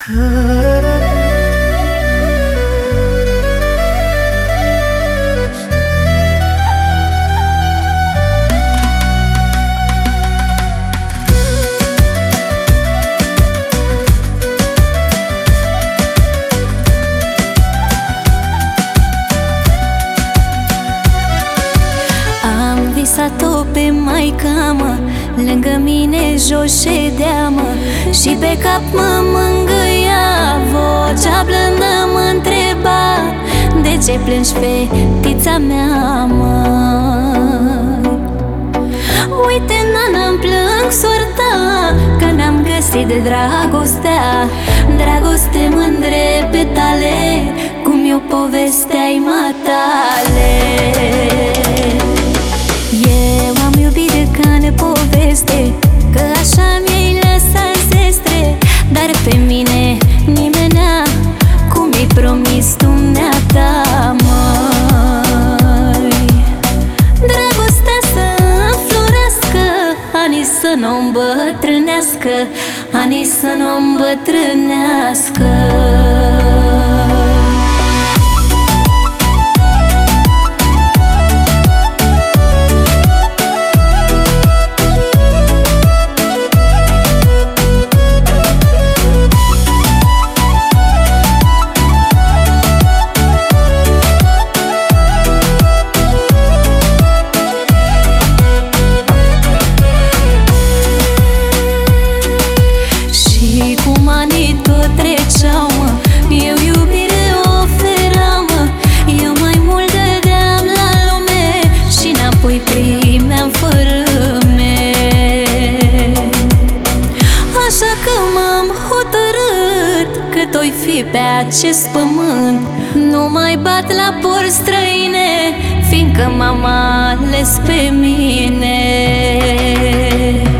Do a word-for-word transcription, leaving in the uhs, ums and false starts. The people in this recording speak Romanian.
Visat-o pe maica, mă, lângă mine jos ședea, mă, și pe cap mă mângâia. Vocea blândă mă întreba: de ce plângi, fetița mea, mă? Uite, nana-mi plâng soarta, că n-am găsit de dragostea. Dragoste mândre petale, cum e o poveste ai matale. Eu am iubit de ca nepoveste, că așa mi-ai lăsat zestre. Dar pe mine nimenea, cum mi-ai promis dumneata, măi. Dragostea să înflorească, anii să nu îmbătrânească, anii să nu îmbătrânească. Treceau, mă, eu iubire oferam, mă, eu mai mult dădeam la lume și înapoi primeam fără me. Așa că m-am hotărât că toi fi pe acest pământ. Nu mai bat la porți străine, fiindcă m-am ales pe mine.